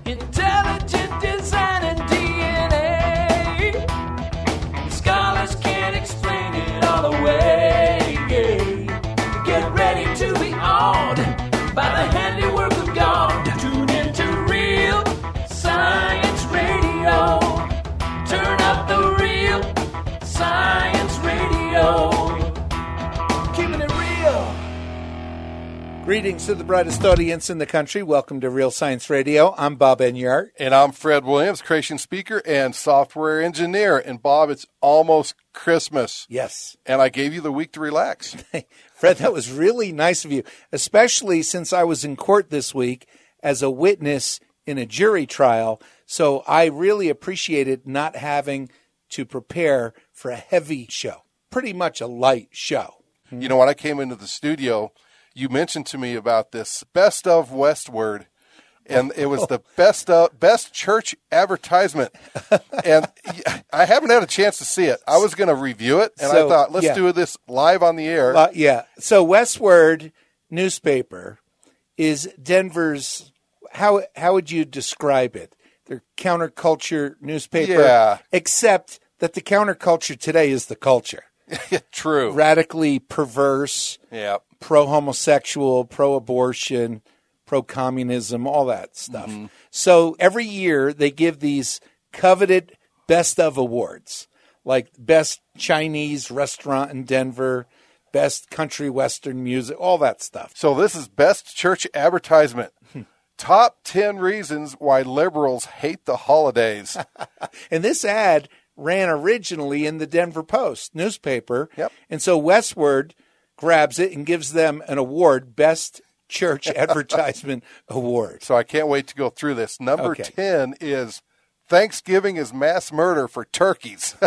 Intelligent design and DNA. Scholars can't explain it all away. Get ready to be awed by the handiwork of God. Tune into Real Science Radio. Turn up the Real Science Radio. Keeping it real. Greetings to the brightest audience in the country. Welcome to Real Science Radio. I'm Bob Enyart. And I'm Fred Williams, creation speaker and software engineer. And Bob, it's almost Christmas. Yes. And I gave you the week to relax. Fred, that was really nice of you, especially since I was in court this week as a witness in a jury trial. So I really appreciated not having to prepare for a heavy show, pretty much a light show. You know, when I came into the studio, you mentioned to me about this Best of Westward, and it was the best church advertisement. And I haven't had a chance to see it. I was going to review it, and I thought, let's do this live on the air. So Westward newspaper is Denver's, how would you describe it? Their counterculture newspaper. Yeah. Except that the counterculture today is the culture. True. Radically perverse. Yeah. Pro-homosexual, pro-abortion, pro-communism, all that stuff. Mm-hmm. So every year they give these coveted best of awards, like best Chinese restaurant in Denver, best country western music, all that stuff. So this is best church advertisement. Top 10 reasons why liberals hate the holidays. And this ad ran originally in the Denver Post newspaper. Yep. And so Westward grabs it and gives them an award, Best Church Advertisement Award. So I can't wait to go through this. Number 10 is Thanksgiving is mass murder for turkeys.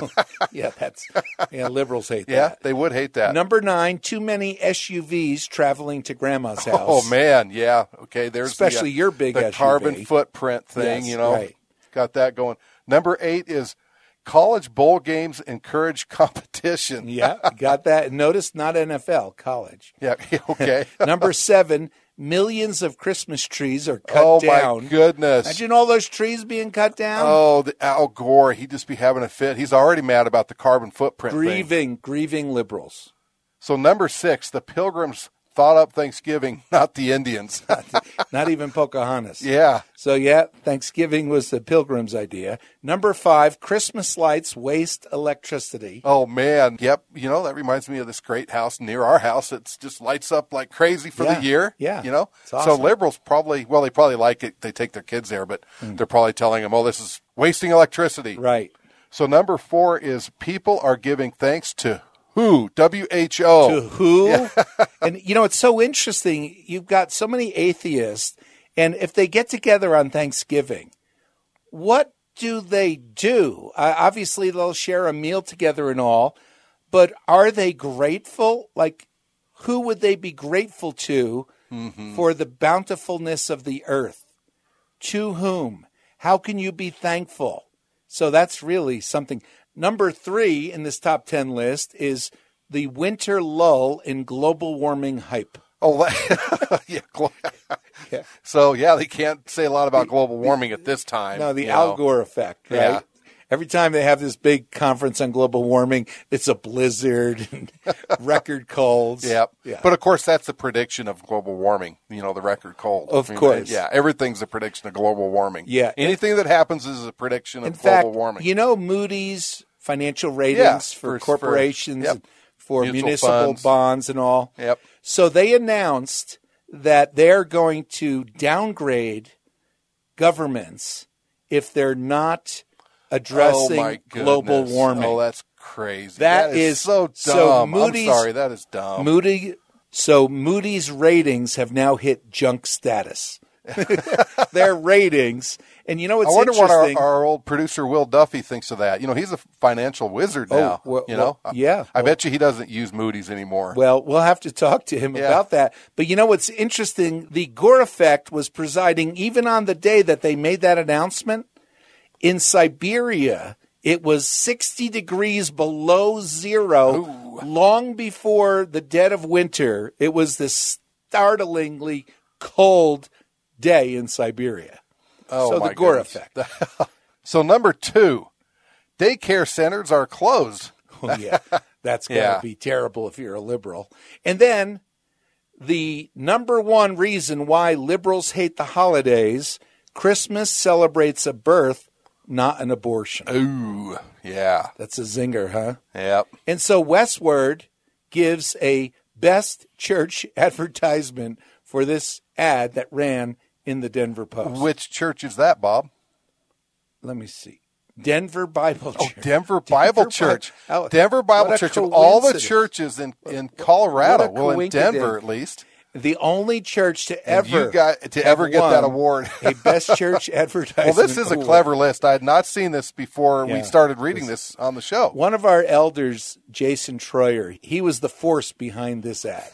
Liberals hate that. Yeah, they would hate that. Number 9, too many SUVs traveling to Grandma's house. Oh, man, yeah. Okay, there's especially your big the SUV. Carbon footprint thing, yes, you know. Right. Got that going. Number 8 is college bowl games encourage competition. Yeah, got that. Notice not NFL, college. Yeah, okay. Number 7, millions of Christmas trees are cut down. Oh, my goodness. Imagine all those trees being cut down. Oh, the Al Gore, he'd just be having a fit. He's already mad about the carbon footprint thing. Grieving liberals. So number 6, the Pilgrims thought up Thanksgiving, not the Indians. Not even Pocahontas. Yeah. So, Thanksgiving was the Pilgrims' idea. Number 5, Christmas lights waste electricity. Oh, man. Yep. You know, that reminds me of this great house near our house. It just lights up like crazy for the year. Yeah. You know? It's awesome. So liberals they probably like it. They take their kids there, but they're probably telling them, this is wasting electricity. Right. So number 4 is people are giving thanks to WHO, WHO. To who? Yeah. And, it's so interesting. You've got so many atheists, and if they get together on Thanksgiving, what do they do? Obviously, they'll share a meal together and all, but are they grateful? Like, who would they be grateful to for the bountifulness of the earth? To whom? How can you be thankful? So that's really something. Number 3 in this top 10 list is the winter lull in global warming hype. Oh, yeah. So, they can't say a lot about global warming at this time. No, the Al Gore effect, right? Yeah. Every time they have this big conference on global warming, it's a blizzard and record colds. Yep. Yeah. But, of course, that's the prediction of global warming, the record cold. Of course. Yeah, everything's a prediction of global warming. Yeah. Anything that happens is a prediction of global warming. Moody's financial ratings for corporations, for municipal funds. bonds and all. Yep. So they announced that they're going to downgrade governments if they're not addressing global warming. Oh, that's crazy. That is so dumb. So Moody's, I'm sorry, that is dumb. Moody's ratings have now hit junk status. Their ratings. And what's I wonder interesting? what our old producer Will Duffy thinks of that. He's a financial wizard now. I bet you he doesn't use Moody's anymore. Well, we'll have to talk to him about that. But what's interesting? The Gore effect was presiding even on the day that they made that announcement. In Siberia, it was 60 degrees below zero. Ooh. Long before the dead of winter. It was this startlingly cold day in Siberia. Oh, so my the Gore goodness. effect. So number 2, daycare centers are closed. Oh, yeah. That's going to Yeah. be terrible if you're a liberal. And then the number one reason why liberals hate the holidays, Christmas celebrates a birth, not an abortion. Ooh, yeah. That's a zinger, huh? Yep. And so Westword gives a best church advertisement for this ad that ran in the Denver Post. Which church is that, Bob? Let me see. Denver Bible Church. Denver Bible Church. Oh, Denver Bible what a Church. Of all the coincidence. churches in Colorado, what a well, in Denver coincidence. at least, The only church to and ever you got to have ever get that won award. a best church advertisement. Well, this is a award. clever list. I had not seen this before we Yeah. started reading this on the show. One of our elders, Jason Troyer, he was the force behind this ad.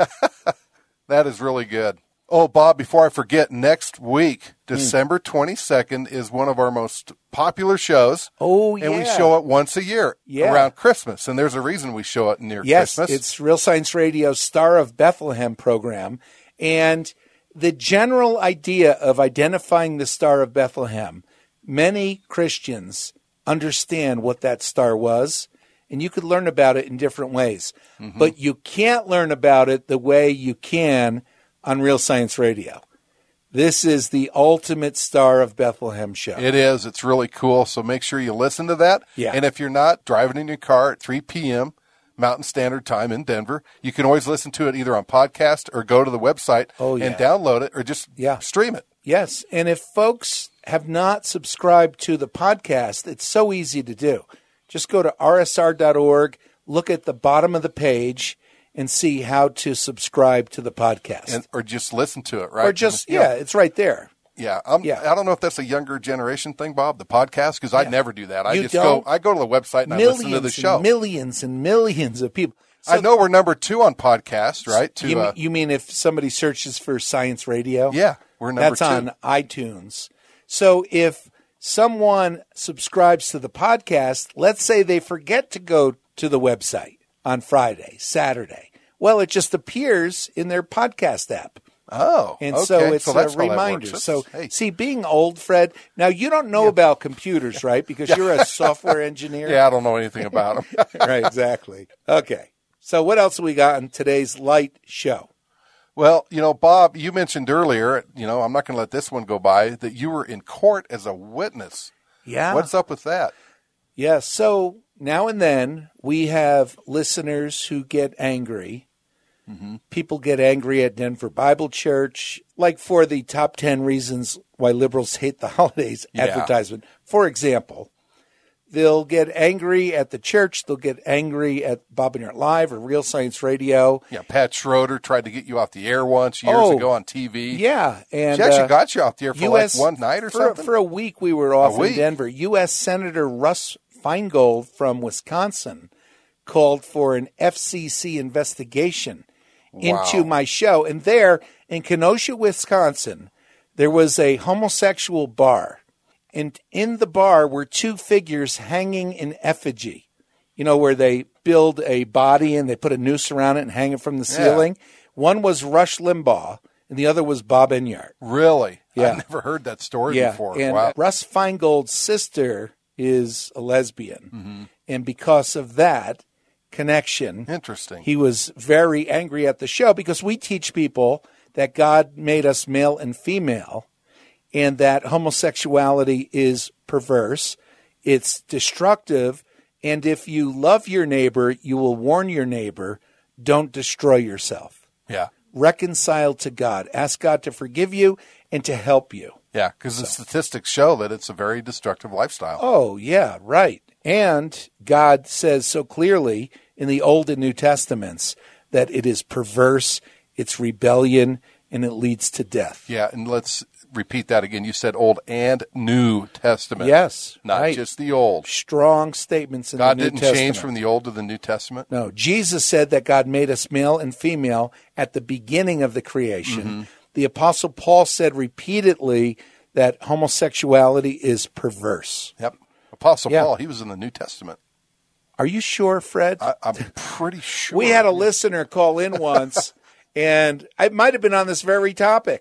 That is really good. Oh, Bob, before I forget, next week, Hmm. December 22nd, is one of our most popular shows. Oh, And we yeah. show it once a year Yeah. around Christmas. And there's a reason we show it near Yes, Christmas. it's Real Science Radio's Star of Bethlehem program. And the general idea of identifying the Star of Bethlehem, many Christians understand what that star was, and you could learn about it in different ways. Mm-hmm. But you can't learn about it the way you can on Real Science Radio. This is the ultimate Star of Bethlehem show. It is. It's really cool. So make sure you listen to that. Yeah. And if you're not driving in your car at 3 p.m. Mountain Standard Time in Denver, you can always listen to it either on podcast or go to the website Oh, yeah. and download it or just stream it. Yes, and if folks have not subscribed to the podcast, it's so easy to do. Just go to rsr.org, look at the bottom of the page, and see how to subscribe to the podcast. Or just listen to it, right? or just, it's right there. Yeah, Yeah. I don't know if that's a younger generation thing, Bob, the podcast, because I never do that. I You just don't? I go to the website and I listen to the show. Millions and millions of people. I know we're number 2 on podcast, right? You mean if somebody searches for Science Radio? Yeah, we're number That's 2. on iTunes. So if someone subscribes to the podcast, let's say they forget to go to the website on Friday, Saturday. Well, it just appears in their podcast app. Oh, And okay. so it's that's a how that reminder. works. So, Hey. see, being old, Fred, now you don't know about computers, right? Because you're a software engineer. Yeah, I don't know anything about them. Right, exactly. Okay. So what else have we got in today's light show? Well, Bob, you mentioned earlier, I'm not going to let this one go by, that you were in court as a witness. Yeah. What's up with that? Yeah, so now and then we have listeners who get angry. Mm-hmm. People get angry at Denver Bible Church, like for the top 10 reasons why liberals hate the holidays Yeah. advertisement. For example, they'll get angry at the church. They'll get angry at Bob and Art Live or Real Science Radio. Yeah, Pat Schroeder tried to get you off the air once years ago on TV. Yeah. And She actually got you off the air for US, like one night or something? For a week we were off A in week? Denver. U.S. Senator Russ Feingold from Wisconsin called for an FCC investigation into my show. And there in Kenosha, Wisconsin, there was a homosexual bar. And in the bar were 2 figures hanging in effigy, where they build a body and they put a noose around it and hang it from the ceiling. One was Rush Limbaugh and the other was Bob Enyart. Really? Yeah. I've never heard that story before. And Wow. Russ Feingold's sister is a lesbian. And because of that connection, Interesting. he was very angry at the show because we teach people that God made us male and female and that homosexuality is perverse, it's destructive, and if you love your neighbor, you will warn your neighbor, don't destroy yourself. Yeah. Reconcile to God. Ask God to forgive you and to help you. Yeah, because the statistics show that it's a very destructive lifestyle. Oh, yeah, right. And God says so clearly in the Old and New Testaments that it is perverse, it's rebellion, and it leads to death. Yeah, and let's repeat that again. You said Old and New Testament. Yes, Not right. just the Old. Strong statements in God the New didn't Testament. change from the Old to the New Testament? No, Jesus said that God made us male and female at the beginning of the creation. The Apostle Paul said repeatedly that homosexuality is perverse. Yep. Apostle Yeah. Paul, he was in the New Testament. Are you sure, Fred? I'm pretty sure. We had a listener call in once, and it might have been on this very topic.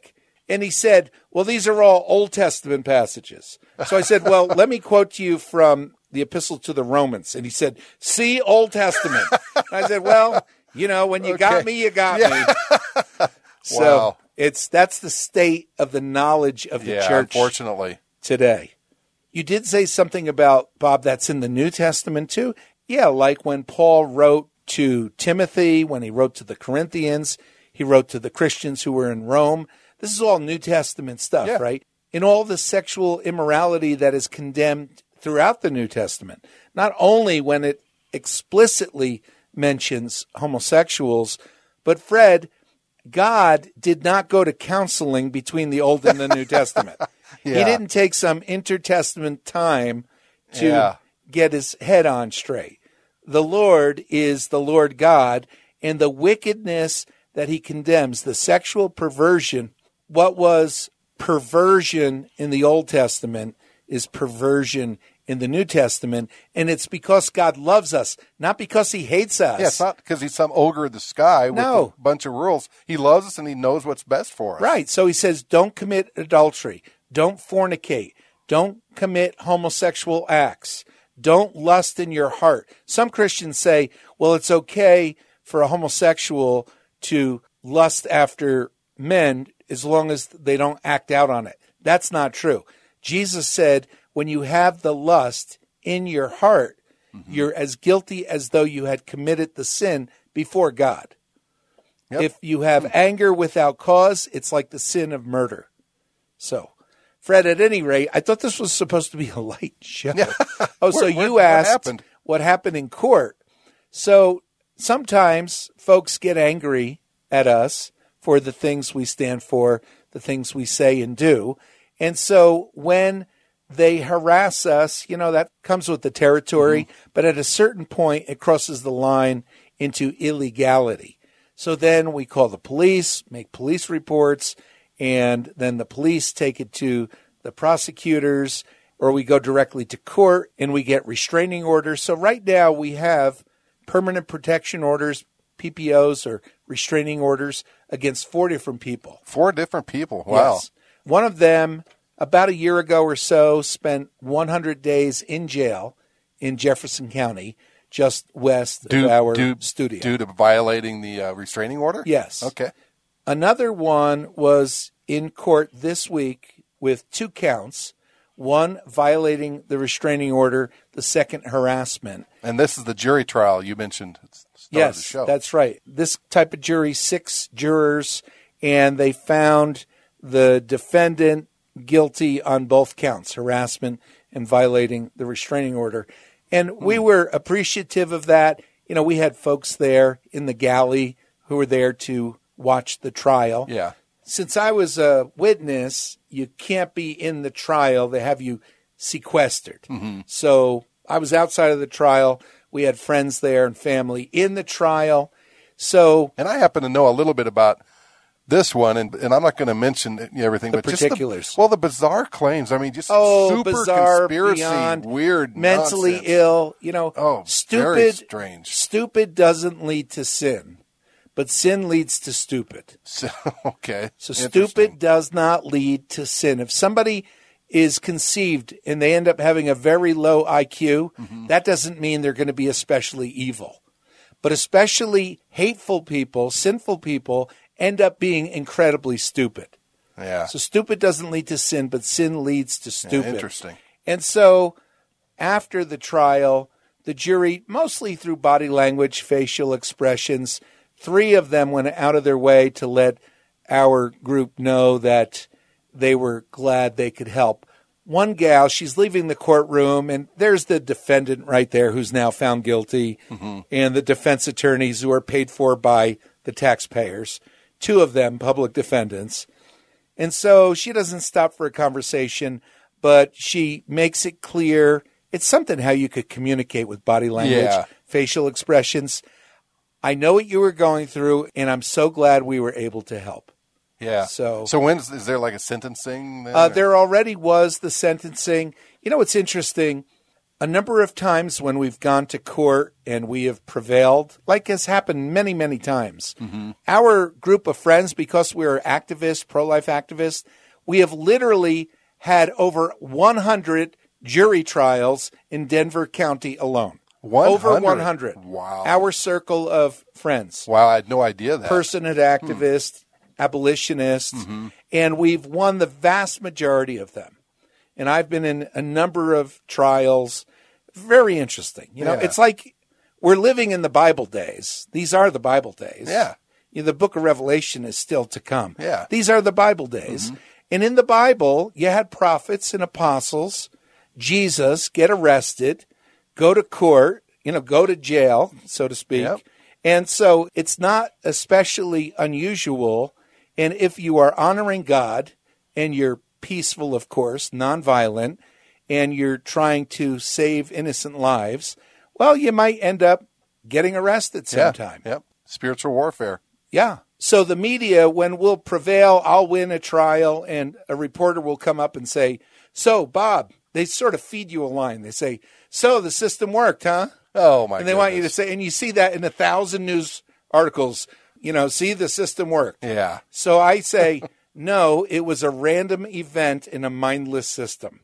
And he said, well, these are all Old Testament passages. So I said, well, let me quote to you from the Epistle to the Romans. And he said, see, Old Testament. And I said, well, when you got me, you got me. So Wow. that's the state of the knowledge of the church unfortunately. today. You did say something about, Bob, that's in the New Testament too. Yeah, like when Paul wrote to Timothy, when he wrote to the Corinthians, he wrote to the Christians who were in Rome. This is all New Testament stuff, right? In all the sexual immorality that is condemned throughout the New Testament, not only when it explicitly mentions homosexuals, but Fred, God did not go to counseling between the Old and the New Testament. He didn't take some intertestament time to get his head on straight. The Lord is the Lord God, and the wickedness that he condemns, the sexual perversion, what was perversion in the Old Testament is perversion in the New Testament, and it's because God loves us, not because he hates us. Yeah, it's not because he's some ogre of the sky with a bunch of rules. He loves us and he knows what's best for us. Right. So he says, don't commit adultery. Don't fornicate. Don't commit homosexual acts. Don't lust in your heart. Some Christians say, well, it's okay for a homosexual to lust after men as long as they don't act out on it. That's not true. Jesus said, when you have the lust in your heart, you're as guilty as though you had committed the sin before God. Yep. If you have anger without cause, it's like the sin of murder. So, Fred, at any rate, I thought this was supposed to be a light show. So you asked what happened in court. So sometimes folks get angry at us for the things we stand for, the things we say and do. And so when they harass us, that comes with the territory, but at a certain point, it crosses the line into illegality. So then we call the police, make police reports, and then the police take it to the prosecutors, or we go directly to court and we get restraining orders. So right now we have permanent protection orders, PPOs, or restraining orders against 4 different people. 4 different people. Wow. Yes. One of them, about a year ago or so, spent 100 days in jail in Jefferson County, just west of our studio. Due to violating the restraining order? Yes. Okay. Another one was in court this week with 2 counts, one violating the restraining order, the second harassment. And this is the jury trial you mentioned at the start of the show. Yes, that's right. This type of jury, 6 jurors, and they found the defendant guilty on both counts, harassment and violating the restraining order. And we were appreciative of that. We had folks there in the galley who were there to watch the trial. Yeah. Since I was a witness, you can't be in the trial. They have you sequestered. So I was outside of the trial. We had friends there and family in the trial. And I happen to know a little bit about this one, and I'm not going to mention everything, the but particulars. Just the bizarre claims. I mean, just super bizarre, conspiracy, beyond, weird, mentally nonsense. ill. Stupid. Very strange. Stupid doesn't lead to sin, but sin leads to stupid. Okay. So stupid does not lead to sin. If somebody is conceived and they end up having a very low IQ, that doesn't mean they're going to be especially evil. But especially hateful people, sinful people, end up being incredibly stupid. Yeah. So stupid doesn't lead to sin, but sin leads to stupid. Yeah, interesting. And so after the trial, the jury, mostly through body language, facial expressions, 3 of them went out of their way to let our group know that they were glad they could help. One gal, she's leaving the courtroom, and there's the defendant right there who's now found guilty, and the defense attorneys who are paid for by the taxpayers, 2 of them public defendants. And so she doesn't stop for a conversation, but she makes it clear. It's something how you could communicate with body language, facial expressions. I know what you were going through, and I'm so glad we were able to help. Yeah. So is there like a sentencing? Then, there already was the sentencing. It's interesting. a number of times when we've gone to court and we have prevailed, like has happened many, many times, our group of friends, because we're activists, pro-life activists, we have literally had over 100 jury trials in Denver County alone. 100? Over 100. Wow. Our circle of friends. Wow, I had no idea that. Personhood activists, abolitionists, and we've won the vast majority of them. And I've been in a number of trials. Very interesting. You know, Yeah. it's like we're living in the Bible days. These are the Bible days. Yeah. You know, the book of Revelation is still to come. Yeah. These are the Bible days. And in the Bible, you had prophets and apostles, Jesus get arrested, go to court, you know, go to jail, so to speak. Yep. And so it's not especially unusual. And if you are honoring God and you're peaceful, of course, nonviolent, and you're trying to save innocent lives, well, you might end up getting arrested sometime. Yep. Spiritual warfare. Yeah. So the media, when we'll prevail, I'll win a trial, and a reporter will come up and say, so, Bob, they sort of feed you a line. They say, so the system worked, huh? Oh, my And they want you to say, and you see that in 1,000 news articles, you know, see the system worked. Yeah. So I say, no, it was a random event in a mindless system.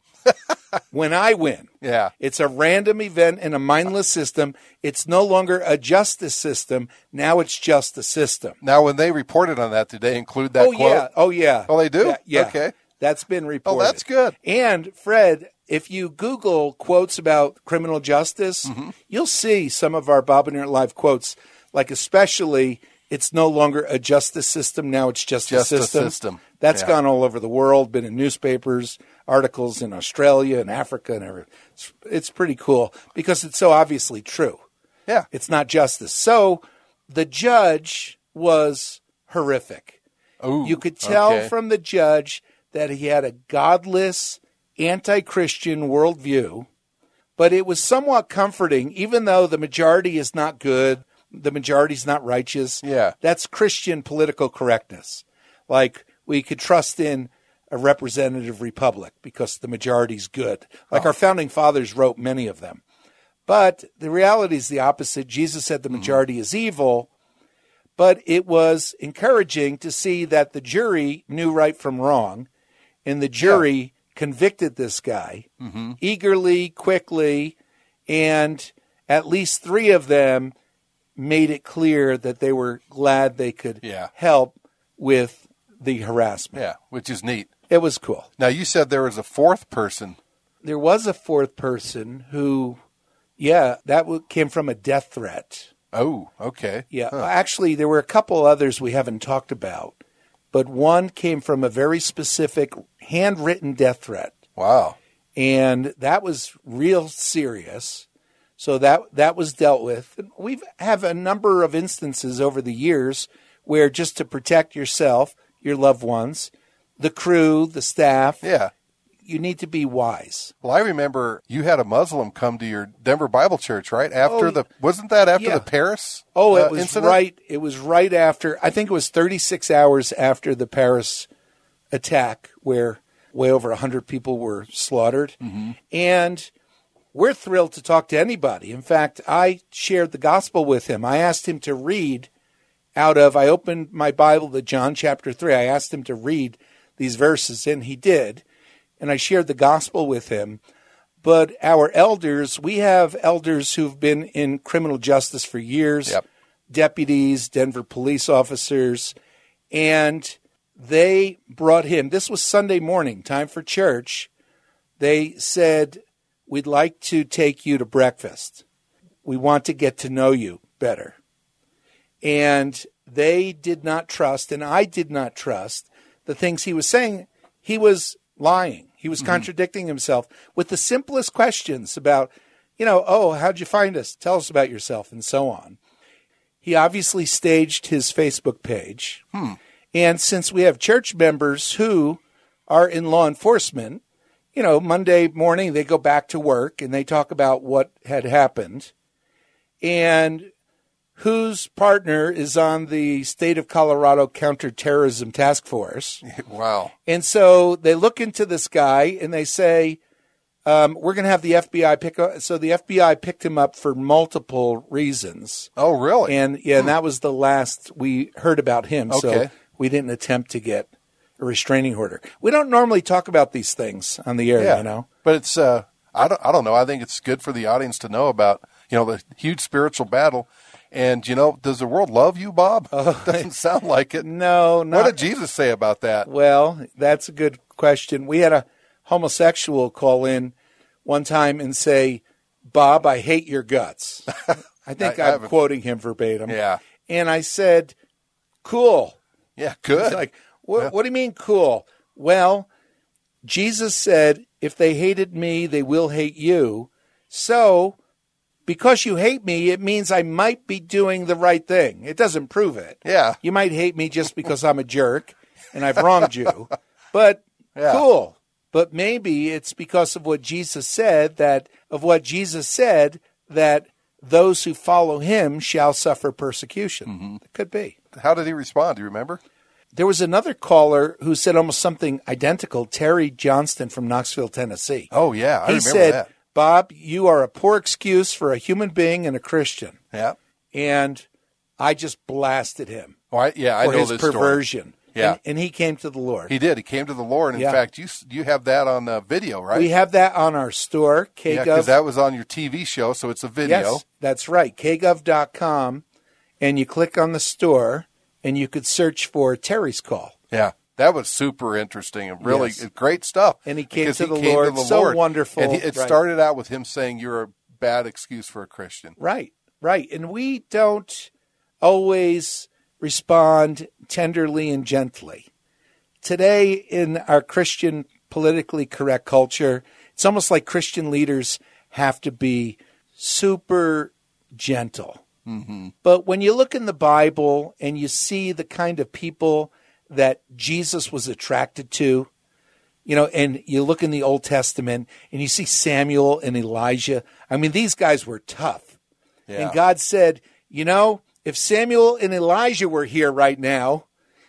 When I win, Yeah. it's a random event in a mindless system. It's no longer a justice system. Now it's just a system. Now, when they reported on that, did they include that quote? Yeah. Oh, yeah. Oh, they do? Yeah. Yeah. Okay. That's been reported. Oh, that's good. And, Fred, if you Google quotes about criminal justice, Mm-hmm. you'll see some of our Bob and Eric Live quotes, like especially, it's no longer a justice system. Now it's just a system. That's Yeah. gone all over the world, been in newspapers, articles in Australia and Africa and everything. It's pretty cool because it's so obviously true. Yeah. It's not justice. So the judge was horrific. Ooh, You could tell okay. from the judge that he had a godless, anti-Christian worldview, but it was somewhat comforting, even though the majority is not good, the majority is not righteous. Yeah. That's Christian political correctness. Like, we could trust in a representative republic because the majority's good. Like our founding fathers wrote many of them. But the reality is the opposite. Jesus said the majority is evil. But it was encouraging to see that the jury knew right from wrong, and the jury convicted this guy eagerly, quickly, and at least 3 of them made it clear that they were glad they could help with the harassment. Yeah, which is neat. It was cool. Now, you said there was a 4th person. There was a 4th person who, that came from a death threat. Oh, okay. Yeah, actually, there were a couple others we haven't talked about, but one came from a very specific handwritten death threat, Wow. and that was real serious. So that was dealt with. And we have a number of instances over the years where just to protect yourself, your loved ones, the crew, the staff, Yeah. you need to be wise. Well, I remember you had a Muslim come to your Denver Bible Church, right? Wasn't that after yeah. the Paris It was incident? right. It was right after. I think it was 36 hours after the Paris attack, where way over 100 people were slaughtered, and we're thrilled to talk to anybody. In fact, I shared the gospel with him. I asked him to read I opened my Bible to John chapter 3. I asked him to read these verses, and he did. And I shared the gospel with him. But our elders, we have elders who've been in criminal justice for years, deputies, Denver police officers, and they brought him. This was Sunday morning, time for church. They said, we'd like to take you to breakfast. We want to get to know you better. And they did not trust, and I did not trust, the things he was saying. He was lying. He was contradicting himself with the simplest questions about, how'd you find us? Tell us about yourself, and so on. He obviously staged his Facebook page. And since we have church members who are in law enforcement, Monday morning they go back to work and they talk about what had happened and whose partner is on the state of Colorado counterterrorism task force. Wow. And so they look into this guy and they say, We're going to have the FBI pick up. So the FBI picked him up for multiple reasons. Oh, really? And and that was the last we heard about him. Okay. So we didn't attempt to get a restraining order. We don't normally talk about these things on the air, you know. But it's I don't know. I think it's good for the audience to know about, the huge spiritual battle. And, does the world love you, Bob? Doesn't sound like it. No, not. What did Jesus say about that? Well, that's a good question. We had a homosexual call in one time and say, Bob, I hate your guts. I think I'm quoting him verbatim. Yeah. And I said, cool. Yeah, good. He's like, what do you mean cool? Well, Jesus said, if they hated me, they will hate you. So, because you hate me, it means I might be doing the right thing. It doesn't prove it. Yeah. You might hate me just because I'm a jerk and I've wronged you. But cool. But maybe it's because of what Jesus said that those who follow him shall suffer persecution. Mm-hmm. It could be. How did he respond? Do you remember? There was another caller who said almost something identical, Terry Johnston from Knoxville, Tennessee. Oh, yeah. I remember said, that. Bob, you are a poor excuse for a human being and a Christian. Yeah. And I just blasted him. Oh, I know his this perversion. Story. Yeah. And he came to the Lord. He did. He came to the Lord. In fact, you have that on video, right? We have that on our store, KGov. Yeah, because that was on your TV show, so it's a video. Yes, that's right, kgov.com, and you click on the store, and you could search for Terry's Call. Yeah, that was super interesting and really great stuff. And he came to the Lord, so wonderful. And it started out with him saying, you're a bad excuse for a Christian. Right. And we don't always respond tenderly and gently. Today, in our Christian politically correct culture, it's almost like Christian leaders have to be super gentle. Mm-hmm. But when you look in the Bible and you see the kind of people that Jesus was attracted to, and you look in the Old Testament and you see Samuel and Elijah, I mean, these guys were tough. Yeah. And God said, if Samuel and Elijah were here right now,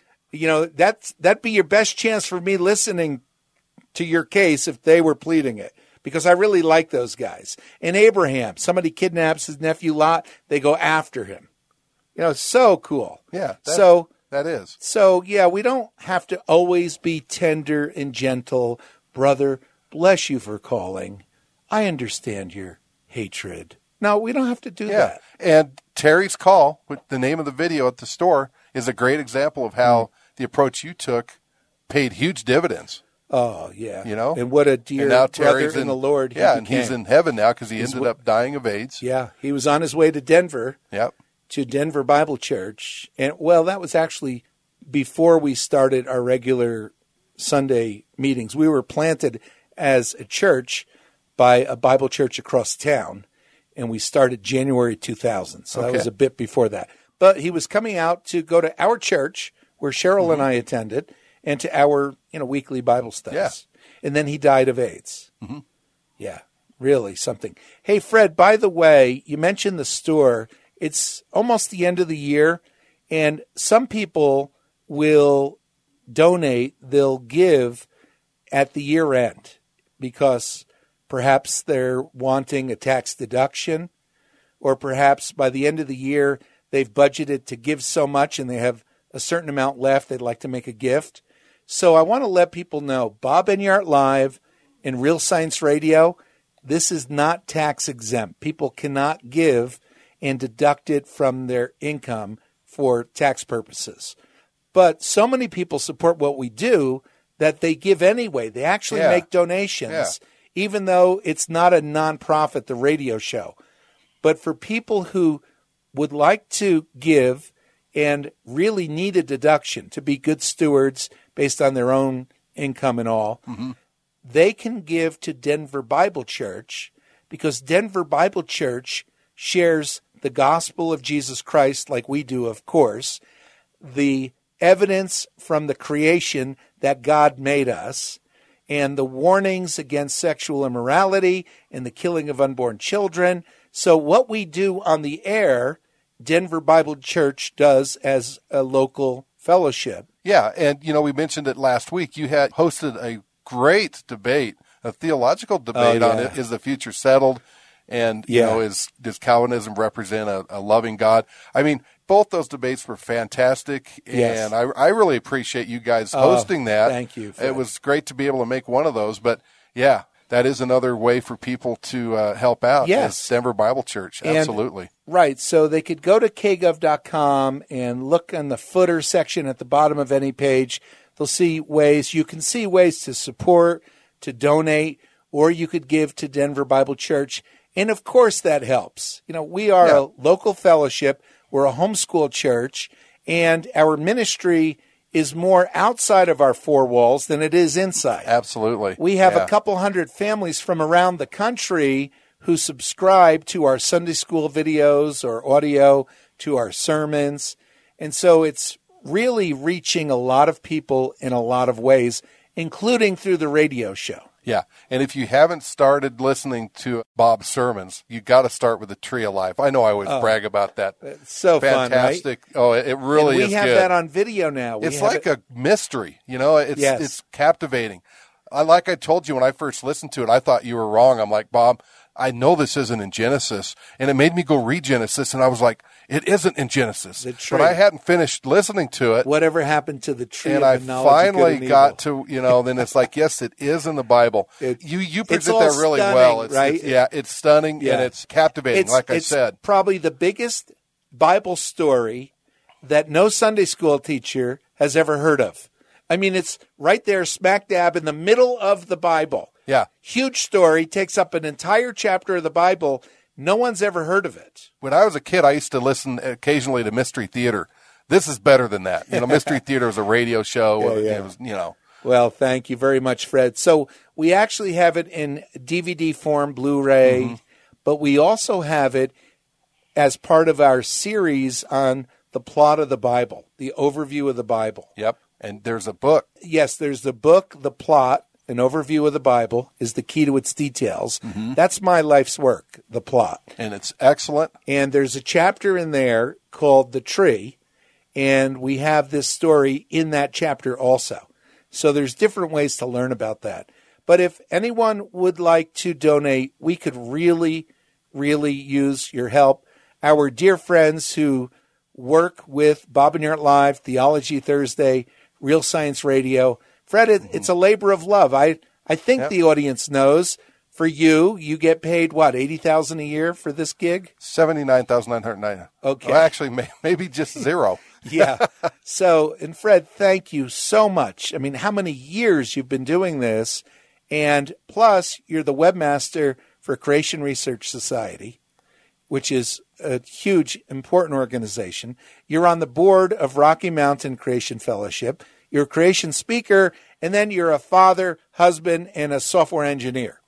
that'd be your best chance for me listening to your case if they were pleading it, because I really like those guys. And Abraham, somebody kidnaps his nephew Lot, they go after him. It's so cool. Yeah. That is. So, we don't have to always be tender and gentle. Brother, bless you for calling. I understand your hatred. No, we don't have to do that. And Terry's Call, with the name of the video at the store, is a great example of how the approach you took paid huge dividends. Oh, yeah. And what a dear brother in the Lord he became. And he's in heaven now because he ended up dying of AIDS. Yeah, he was on his way to Denver. Yep. To Denver Bible Church. And, that was actually before we started our regular Sunday meetings. We were planted as a church by a Bible church across town. And we started January 2000. So that was a bit before that. But he was coming out to go to our church, where Cheryl and I attended, and to our weekly Bible studies. Yeah. And then he died of AIDS. Mm-hmm. Yeah, really something. Hey, Fred, by the way, you mentioned the store. It's almost the end of the year, and some people will donate. They'll give at the year end because perhaps they're wanting a tax deduction, or perhaps by the end of the year, they've budgeted to give so much and they have a certain amount left. They'd like to make a gift. So I want to let people know, Bob Enyart Live and Real Science Radio, this is not tax exempt. People cannot give and deduct it from their income for tax purposes. But so many people support what we do that they give anyway. They actually make donations. Even though it's not a nonprofit, the radio show. But for people who would like to give and really need a deduction to be good stewards based on their own income and all, they can give to Denver Bible Church, because Denver Bible Church shares the gospel of Jesus Christ like we do, of course, the evidence from the creation that God made us, and the warnings against sexual immorality and the killing of unborn children. So what we do on the air, Denver Bible Church does as a local fellowship. Yeah, and we mentioned it last week. You had hosted a great debate a theological debate on yeah. it. Is the future settled? And, you Yeah. know, does Calvinism represent a loving God? I mean, both those debates were fantastic, Yes. and I really appreciate you guys hosting that. Thank you, Fred. It was great to be able to make one of those, but yeah, that is another way for people to help out. Yes. as Denver Bible Church, And- absolutely. Right. So they could go to kgov.com and look on the footer section at the bottom of any page. They'll see ways. You can see ways to support, to donate, or you could give to Denver Bible Church. And of course that helps. You know, we are Yeah. a local fellowship. We're a homeschool church, and our ministry is more outside of our four walls than it is inside. Absolutely. We have Yeah. a couple hundred families from around the country who subscribe to our Sunday school videos or audio, to our sermons. And so it's really reaching a lot of people in a lot of ways, including through the radio show. Yeah, and if you haven't started listening to Bob's sermons, you got to start with the Tree of Life. I know I always brag about that. It's so Fantastic. fun, right? Oh, it really And is we have good. that on video now. We It's have like it- a mystery, you know. Yes. It's captivating. Like I told you when I first listened to it, I thought you were wrong. I'm like, Bob, I know this isn't in Genesis, and it made me go read Genesis, and I was like, it isn't in Genesis. The tree. But I hadn't finished listening to it, whatever happened to the tree and of I the knowledge of good finally and got evil. to, you know, then it's like, yes, it is in the Bible. It- you it's present all that really stunning, well. right? It's stunning Yeah. and it's captivating, like I it's said. probably the biggest Bible story that no Sunday school teacher has ever heard of. I mean, it's right there, smack dab in the middle of the Bible. Yeah. Huge story, takes up an entire chapter of the Bible. No one's ever heard of it. When I was a kid, I used to listen occasionally to Mystery Theater. This is better than that. You know, Mystery Theater was a radio show. Yeah. It was, you know. Well, thank you very much, Fred. So we actually have it in DVD form, Blu-ray, but we also have it as part of our series on the plot of the Bible, the overview of the Bible. Yep. And there's a book. Yes, there's the book, The Plot, an overview of the Bible is the key to its details. That's my life's work, The Plot. And it's excellent. And there's a chapter in there called The Tree, and we have this story in that chapter also. So there's different ways to learn about that. But if anyone would like to donate, we could really, really use your help. Our dear friends who work with Bob and Art Live, Theology Thursday, Real Science Radio. Fred, it's a labor of love. I think the audience knows. For you, you get paid, what, $80,000 a year for this gig? $79,990. Okay. Well, actually, maybe just zero. Yeah. So, and Fred, thank you so much. I mean, how many years you've been doing this? And plus, you're the webmaster for Creation Research Society, which is a huge, important organization. You're on the board of Rocky Mountain Creation Fellowship. You're a creation speaker, and then you're a father, husband, and a software engineer.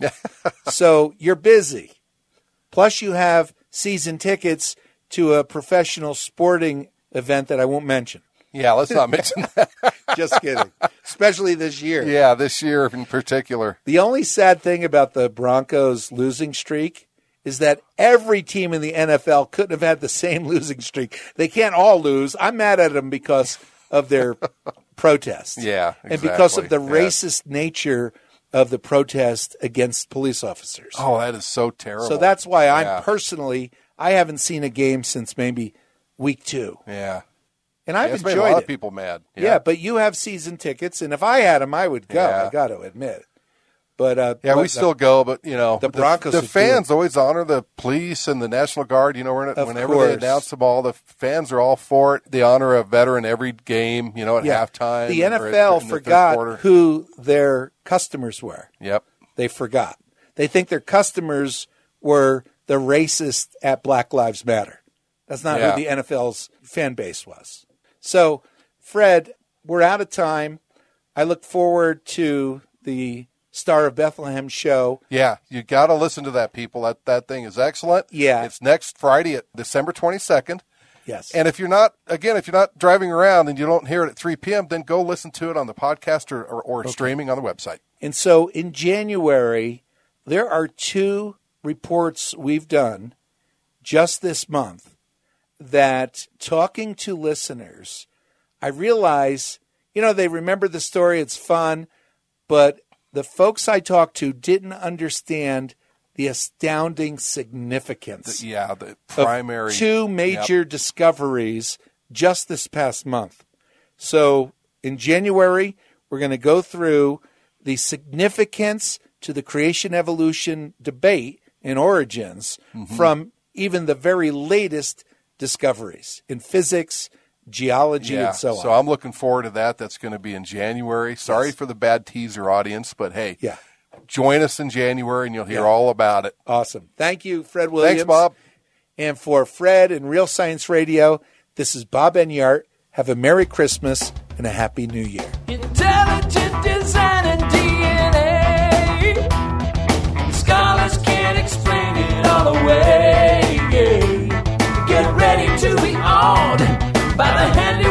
So you're busy. Plus, you have season tickets to a professional sporting event that I won't mention. Yeah, let's not mention that. Just kidding. Especially this year. Yeah, this year in particular. The only sad thing about the Broncos' losing streak is that every team in the NFL couldn't have had the same losing streak. They can't all lose. I'm mad at them because of their protest. Yeah, And because of the exactly. Yeah. racist nature of the protest against police officers. Oh, that is so terrible. So that's why Yeah. I haven't seen a game since maybe week 2. Yeah. And I've It's made enjoyed a lot it. of people mad. Yeah, but you have season tickets, and if I had them, I would go. Yeah. I got to admit. But Yeah, we still go, but you know, the Broncos the would do fans always honor the police and the National Guard. You know, Of whenever course. they announce the ball, the fans are all for it. They honor a veteran every game. You know, at Yeah. halftime. The or in NFL the third forgot quarter. who their customers were. Yep. They forgot. They think their customers were the racist at Black Lives Matter. That's not Yeah. who the NFL's fan base was. So, Fred, we're out of time. I look forward to the Star of Bethlehem show. Yeah, you got to listen to that, people. That thing is excellent. Yeah. It's next Friday at December 22nd. Yes. And if you're not driving around and you don't hear it at 3 p.m., then go listen to it on the podcast or streaming on the website. And so in January, there are 2 reports we've done just this month that, talking to listeners, I realize, they remember the story, it's fun, but the folks I talked to didn't understand the astounding significance The primary of two major discoveries just this past month. So in January, we're going to go through the significance to the creation-evolution debate in Origins from even the very latest discoveries in physics, geology, and so on. So I'm looking forward to that. That's going to be in January. Sorry for the bad teaser, audience, but hey, join us in January and you'll hear all about it. Awesome. Thank you, Fred Williams. Thanks, Bob. And for Fred and Real Science Radio, this is Bob Enyart. Have a Merry Christmas and a Happy New Year. Intelligent design and DNA. Scholars can't explain it all away. Get ready to be awed by the hand